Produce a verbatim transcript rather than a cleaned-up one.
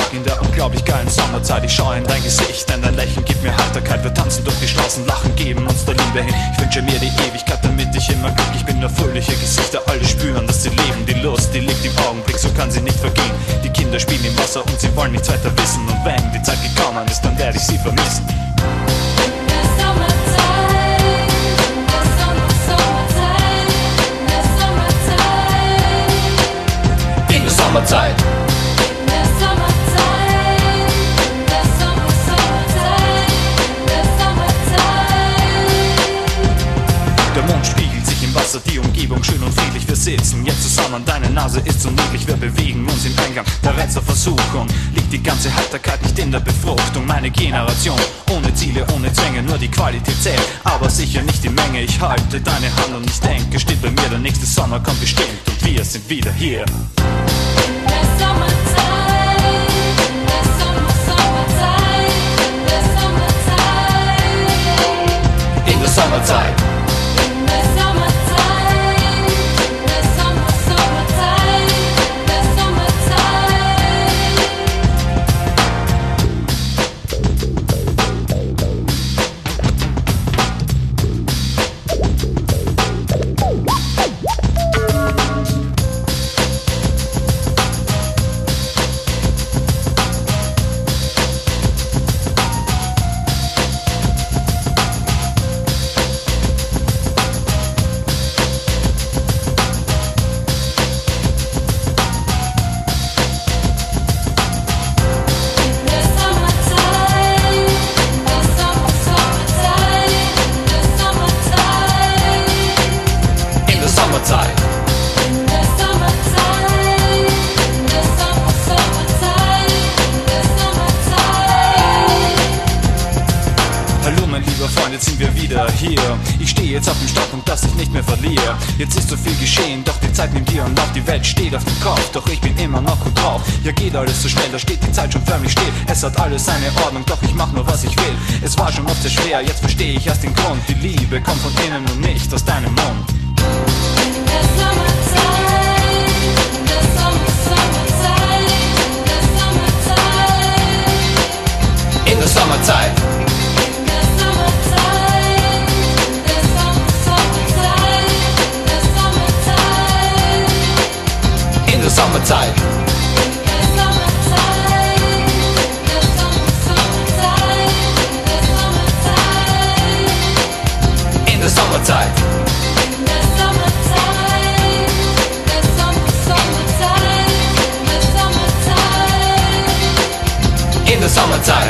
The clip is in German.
Tag in der unglaublich geilen Sommerzeit. Ich schaue in dein Gesicht, denn dein Lächeln gibt mir Heiterkeit. Wir tanzen durch die Straßen, lachen, geben uns der Liebe hin. Ich wünsche mir die Ewigkeit, damit ich immer glücklich bin. Nur fröhliche Gesichter, alle spüren, dass sie leben. Die Lust, die liegt im Augenblick, so kann sie nicht vergehen. Die Kinder spielen im Wasser und sie wollen nichts weiter wissen. Und wenn die Zeit gekommen ist, dann werde ich sie vermissen. In der Sommerzeit. In der Sommerzeit. Der Sommer, Sommerzeit. Der Sommerzeit. Der Mond spiegelt sich im Wasser, die Umgebung schön und friedlich. Wir sitzen jetzt zusammen, deine Nase ist so niedlich. Wir bewegen uns im Eingang der Reizerversuchung. Liegt die ganze Heiterkeit nicht in der Befruchtung. Meine Generation, ohne Ziele, ohne Zwänge, nur die Qualität zählt, aber sicher nicht die Menge. Ich halte deine Hand und ich denke, steht bei mir, der nächste Sommer kommt bestimmt und wir sind wieder hier. Der Sommerzeit. Der Sommer, Sommerzeit. Der Sommerzeit. In der Sommerzeit. In der Sommerzeit. Der Sommer, Sommerzeit. Der Sommerzeit. Hallo mein lieber Freund, jetzt sind wir wieder hier. Ich stehe jetzt auf dem Startpunkt, dass ich nicht mehr verliere. Jetzt ist so viel geschehen, doch die Zeit nimmt dir und auch die Welt steht auf dem Kopf. Doch ich bin immer noch gut drauf, ja geht alles so schnell, da steht die Zeit schon förmlich still. Es hat alles seine Ordnung, doch ich mach nur was ich will. Es war schon oft sehr schwer, jetzt verstehe ich erst den Grund. Die Liebe kommt von innen und nicht aus deinem Mund. In der Sommerzeit. Der Sommer, Sommerzeit. Der Sommerzeit. In der Sommerzeit. In der Sommerzeit. In der Sommerzeit. Der Sommer, Sommerzeit. Der Sommerzeit. In der Sommerzeit. In der Sommerzeit. Der Sommer, Sommerzeit. Der Sommerzeit. In der Sommerzeit.